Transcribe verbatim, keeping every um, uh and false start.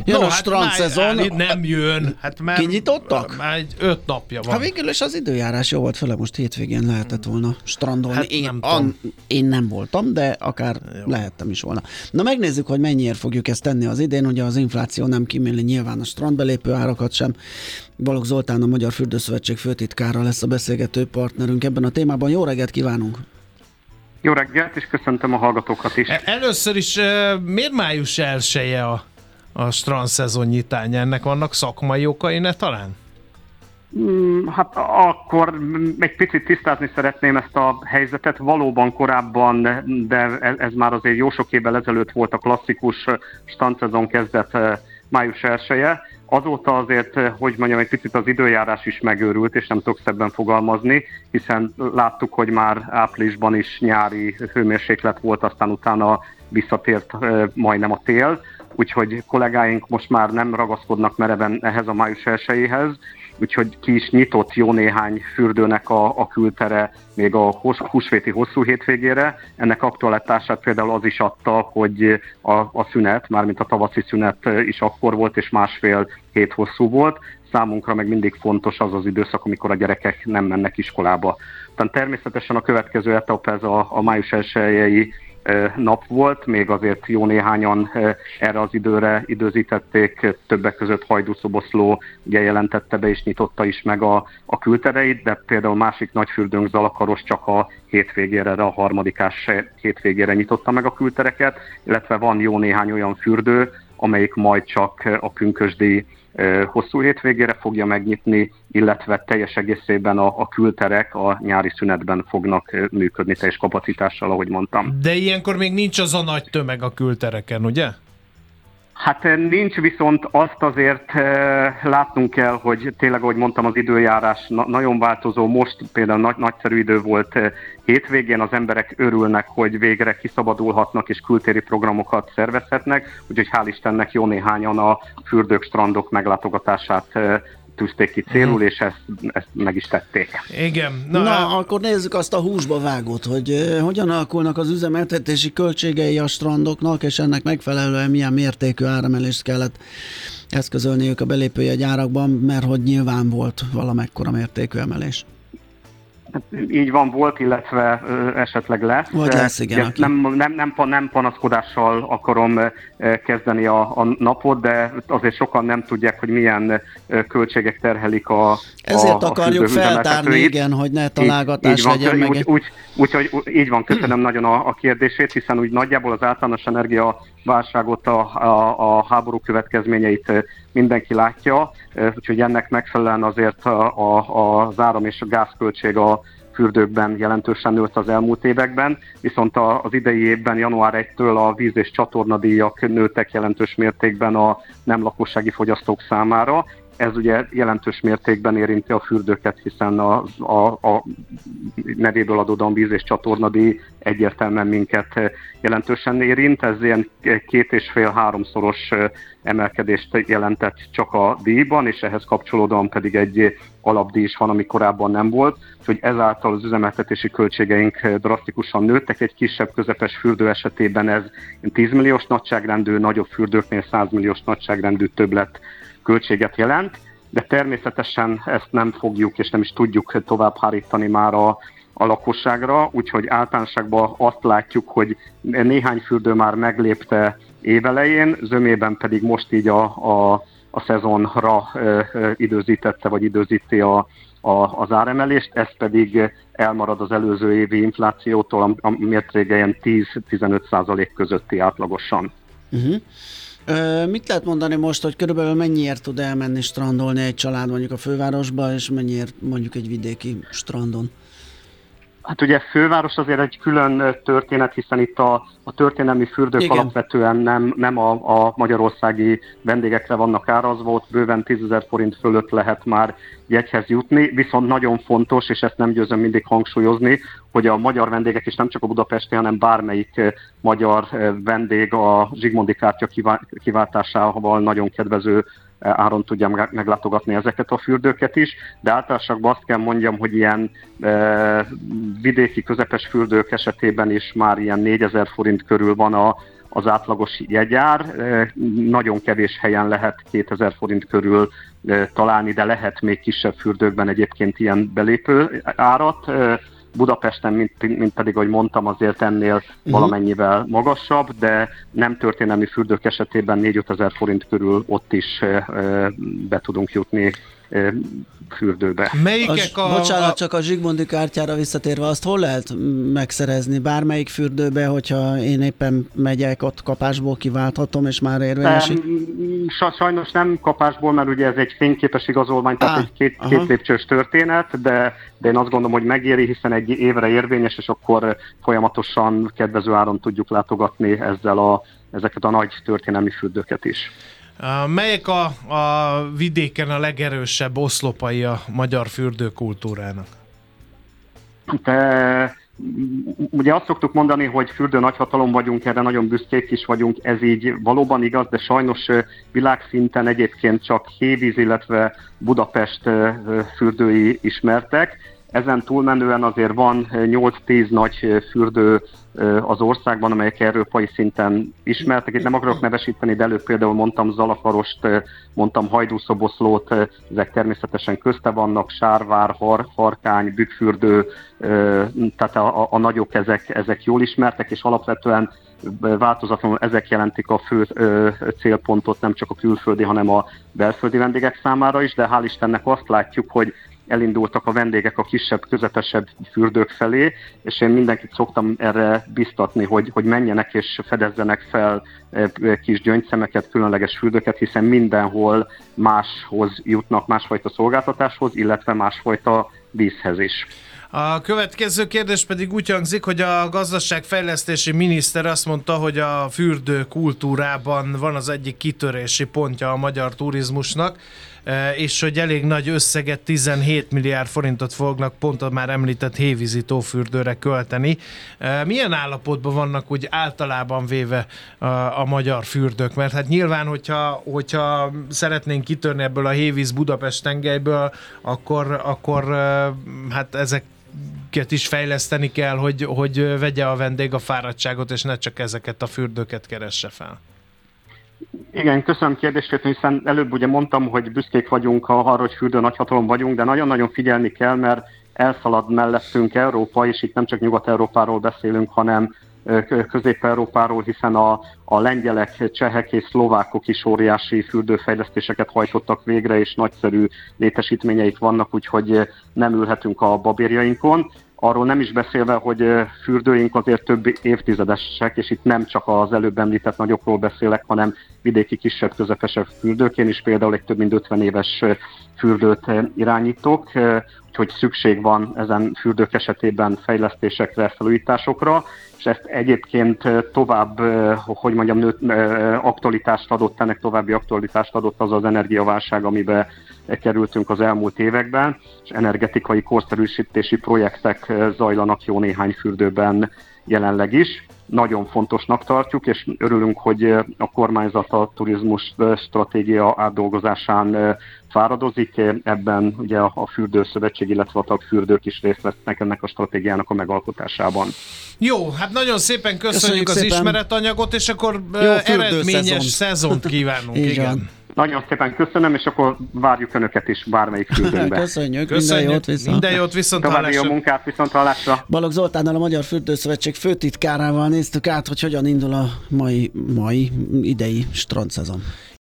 Jön no, a hát strandszezon. már, nem jön. Hát már, kinyitottak? Már egy öt napja van. Hát végül is az időjárás jó volt, főleg most hétvégén lehetett volna strandolni. Hát én, nem an, én nem voltam, de akár jó. lehettem is volna. Na megnézzük, hogy mennyiért fogjuk ezt tenni az idén. Ugye az infláció nem kíméli nyilván a strandbelépő árakat sem. Balogh Zoltán, a Magyar Fürdőszövetség főtitkára lesz a beszélgető partnerünk ebben a témában. Jó reggelt kívánunk! Jó reggelt, és köszöntöm a hallgatókat is. Először is miért május elseje a, a strandszezon nyitánya? Ennek vannak szakmai okai, ne talán? Hát akkor egy picit tisztázni szeretném ezt a helyzetet. Valóban korábban, de ez már azért jó sok évvel ezelőtt volt a klasszikus strandszezon kezdet május elseje. Azóta azért, hogy mondjam, egy picit az időjárás is megőrült, és nem tudok szebben fogalmazni, hiszen láttuk, hogy már áprilisban is nyári hőmérséklet volt, aztán utána visszatért majdnem a tél, úgyhogy kollégáink most már nem ragaszkodnak mereven ehhez a május elsejéhez, úgyhogy ki is nyitott jó néhány fürdőnek a, a kültere még a húsvéti hosszú hétvégére. Ennek aktualitását például az is adta, hogy a, a szünet, mármint a tavaszi szünet is akkor volt, és másfél hét hosszú volt. Számunkra meg mindig fontos az az időszak, amikor a gyerekek nem mennek iskolába. Tehát természetesen a következő etap ez a, a május elsejei nap volt, még azért jó néhányan erre az időre időzítették, többek között Hajdúszoboszló ugye jelentette be és nyitotta is meg a, a kültereit, de például másik nagyfürdőnk Zalakaros csak a hétvégére, a harmadikás hétvégére nyitotta meg a kültereket, illetve van jó néhány olyan fürdő, amelyik majd csak a pünkösdi hosszú hétvégére fogja megnyitni, illetve teljes egészében a, a külterek a nyári szünetben fognak működni teljes kapacitással, ahogy mondtam. De ilyenkor még nincs az a nagy tömeg a kültereken, ugye? Hát nincs, viszont azt azért látnunk kell, hogy tényleg, ahogy mondtam, az időjárás nagyon változó. Most például nagy, nagyszerű idő volt hétvégén, az emberek örülnek, hogy végre kiszabadulhatnak és kültéri programokat szervezhetnek, úgyhogy hál' Istennek jó néhányan a fürdők, strandok meglátogatását tűzték ki célul, és ezt, ezt meg is tették. Igen. Na, Na akkor nézzük azt a húsba vágót, hogy uh, hogyan alakulnak az üzemeltetési költségei a strandoknak, és ennek megfelelően milyen mértékű áremelést kellett eszközölniük a belépőjegy árakban, mert hogy nyilván volt valamekkora mértékű emelés. Így van, volt, illetve ö, esetleg lesz. Vagy lesz, igen. Ugye, nem, nem, nem, nem panaszkodással akarom kezdeni a, a napot, de azért sokan nem tudják, hogy milyen költségek terhelik a Ezért a, akarjuk a feltárni, igen, hogy ne találgatás legyen meg. Úgy, úgy, úgy, úgy, így van, köszönöm nagyon a, a kérdését, hiszen úgy nagyjából az általános energiaválságot, a, a, a háború következményeit mindenki látja, úgyhogy ennek megfelelően azért a, a, az áram és a gázköltség a fürdőkben jelentősen nőtt az elmúlt években, viszont az idei évben január elsejétől a víz- és csatornadíjak nőttek jelentős mértékben a nem lakossági fogyasztók számára. Ez ugye jelentős mértékben érinti a fürdőket, hiszen a, a, a nevéből adódóan víz- és csatornadíj egyértelműen minket jelentősen érint. Ez ilyen két és fél háromszoros emelkedést jelentett csak a díjban, és ehhez kapcsolódóan pedig egy alapdíj is van, ami korábban nem volt. Úgyhogy ezáltal az üzemeltetési költségeink drasztikusan nőttek. Egy kisebb, közepes fürdő esetében ez tíz milliós nagyságrendű, nagyobb fürdőknél száz milliós nagyságrendű többlet költséget jelent, de természetesen ezt nem fogjuk és nem is tudjuk tovább hárítani már a, a lakosságra, úgyhogy általánosságban azt látjuk, hogy néhány fürdő már meglépte évelején, zömében pedig most így a, a, a szezonra ö, ö, időzítette, vagy időzíti a, a, az áremelést, ez pedig elmarad az előző évi inflációtól, a mértéke ilyen tíz-tizenöt százalék közötti átlagosan. Uh-huh. Ö, mit lehet mondani most, hogy körülbelül mennyiért tud elmenni strandolni egy család mondjuk a fővárosba, és mennyiért mondjuk egy vidéki strandon? Hát ugye főváros azért egy külön történet, hiszen itt a, a történelmi fürdők Igen. alapvetően nem, nem a, a magyarországi vendégekre vannak árazva, ott bőven tízezer forint fölött lehet már jegyhez jutni, viszont nagyon fontos, és ezt nem győzöm mindig hangsúlyozni, hogy a magyar vendégek, és nem csak a budapesti, hanem bármelyik magyar vendég a Zsigmondy kártya kiváltásával nagyon kedvező áron tudja meglátogatni ezeket a fürdőket is, de általánosságban azt kell mondjam, hogy ilyen e, vidéki közepes fürdők esetében is már ilyen négyezer forint körül van a, az átlagos jegyár. Nagyon kevés helyen lehet kétezer forint körül találni, de lehet még kisebb fürdőkben egyébként ilyen belépő árat. Budapesten, mint, mint pedig, ahogy mondtam, azért ennél uh-huh. valamennyivel magasabb, de nem történelmi fürdők esetében négy-öt ezer forint körül ott is be tudunk jutni fürdőbe. Melyikek a, a... Bocsánat, csak a Zsigmondi kártyára visszatérve, azt hol lehet megszerezni? Bármelyik fürdőbe, hogyha én éppen megyek, ott kapásból kiválthatom, és már érvényesít? Sajnos nem kapásból, mert ugye ez egy fényképes igazolvány, tehát Á, egy két, két lépcsős történet, de, de én azt gondolom, hogy megéri, hiszen egy évre érvényes, és akkor folyamatosan kedvező áron tudjuk látogatni ezzel a, ezeket a nagy történelmi fürdőket is. Melyek a, a vidéken a legerősebb oszlopai a magyar fürdőkultúrának? De, ugye azt szoktuk mondani, hogy fürdő nagyhatalom vagyunk, erre nagyon büszkék is vagyunk, ez így valóban igaz, de sajnos világszinten egyébként csak Hévíz, illetve Budapest fürdői ismertek. Ezen túlmenően azért van nyolc-tíz nagy fürdő az országban, amelyek európai szinten ismertek. Itt nem akarok nevesíteni, de előbb például mondtam Zalafarost, mondtam Hajdúszoboszlót, ezek természetesen közte vannak, Sárvár, Har, Harkány, Bükkfürdő, tehát a, a, a nagyok ezek, ezek jól ismertek, és alapvetően változatlanul ezek jelentik a fő ö, célpontot nem csak a külföldi, hanem a belföldi vendégek számára is, de hál' Istennek azt látjuk, hogy elindultak a vendégek a kisebb, közepesebb fürdők felé, és én mindenkit szoktam erre biztatni, hogy, hogy menjenek és fedezzenek fel kis gyöngyszemeket, különleges fürdőket, hiszen mindenhol máshoz jutnak, másfajta szolgáltatáshoz, illetve másfajta vízhez is. A következő kérdés pedig úgy hangzik, hogy a gazdaságfejlesztési miniszter azt mondta, hogy a fürdő kultúrában van az egyik kitörési pontja a magyar turizmusnak, és hogy elég nagy összeget, tizenhét milliárd forintot fognak pont a már említett hévízi tófürdőre költeni. Milyen állapotban vannak úgy általában véve a, a magyar fürdők? Mert hát nyilván, hogyha, hogyha szeretnénk kitörni ebből a Hévíz Budapest tengelyből, akkor, akkor hát ezek is fejleszteni kell, hogy, hogy vegye a vendég a fáradtságot, és ne csak ezeket a fürdőket keresse fel. Igen, köszönöm kérdést, hiszen előbb ugye mondtam, hogy büszkék vagyunk arra, hogy fürdő nagyhatalom vagyunk, de nagyon-nagyon figyelni kell, mert elszalad mellettünk Európa, és itt nem csak Nyugat-Európáról beszélünk, hanem Közép-Európáról, hiszen a, a lengyelek, csehek és szlovákok is óriási fürdőfejlesztéseket hajtottak végre, és nagyszerű létesítményeik vannak, úgyhogy nem ülhetünk a babérjainkon. Arról nem is beszélve, hogy fürdőink azért több évtizedesek, és itt nem csak az előbb említett nagyokról beszélek, hanem vidéki kisebb, közepesebb fürdők. Én is például egy több mint ötven éves fürdőt irányítok, úgyhogy szükség van ezen fürdők esetében fejlesztésekre, felújításokra, és ezt egyébként tovább, hogy mondjam, nőtt, aktualitást adott, ennek további aktualitást adott az az energiaválság, amiben kerültünk az elmúlt években, és energetikai korszerűsítési projektek zajlanak jó néhány fürdőben jelenleg is. Nagyon fontosnak tartjuk, és örülünk, hogy a kormányzat a turizmus stratégia átdolgozásán fáradozik. Ebben ugye a Fürdőszövetség, illetve a tagfürdők is részt vesznek ennek a stratégiának a megalkotásában. Jó, hát nagyon szépen köszönjük, köszönjük az szépen. ismeretanyagot, és akkor jó eredményes szezon. szezont kívánunk. Igen. Nagyon szépen köszönöm, és akkor várjuk Önöket is bármelyik fürdőnkbe. Köszönjük, Köszönjük, minden jót viszont. Minden jót viszont További jó munkát, viszont hallásra. Balogh Zoltánnal, a Magyar Fürdőszövetség főtitkárával néztük át, hogy hogyan indul a mai, mai idei strandszezon.